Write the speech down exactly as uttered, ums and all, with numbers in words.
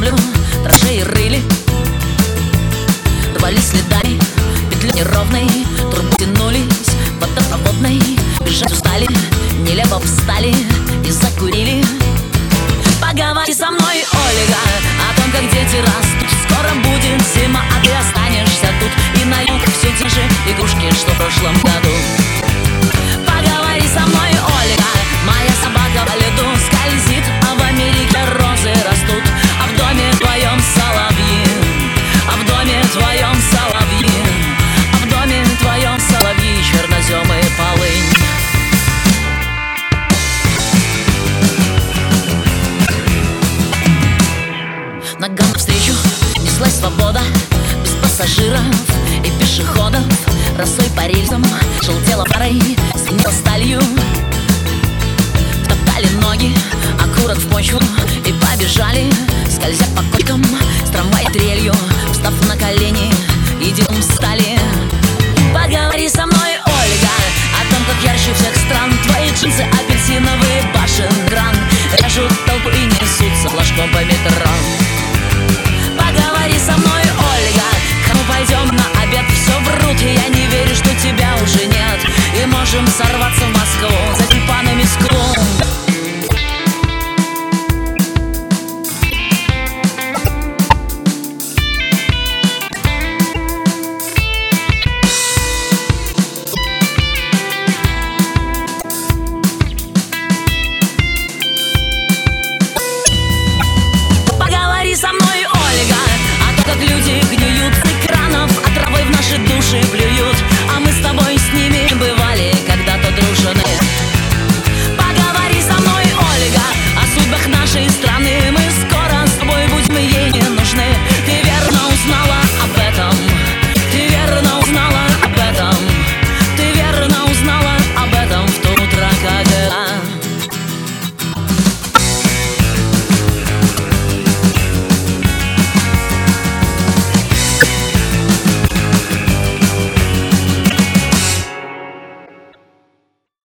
землю траншеи рыли, рвались следами петлю неровной, трубы тянулись водопроводной, бежать устали, нелепо встали и закурили. Поговори со мной, Ольга, о том, как дети растут. Скоро будет зима, а ты останешься тут. И на юг все те же игрушки, что в прошлом году. Поговори со мной, Ольга, моя собака по льду скользит, а в Америке розы растут. А в доме твоем соловьи, а в доме твоем соловьи, а в доме твоем соловьи, черноземы и полынь. Ногам навстречу неслась свобода, без пассажиров и пешеходов. Росой по рельсам желтела парой, звенела сталью. Втоптали ноги, окурок в почву и побежали, скользя по кочкам с трамвай трелью.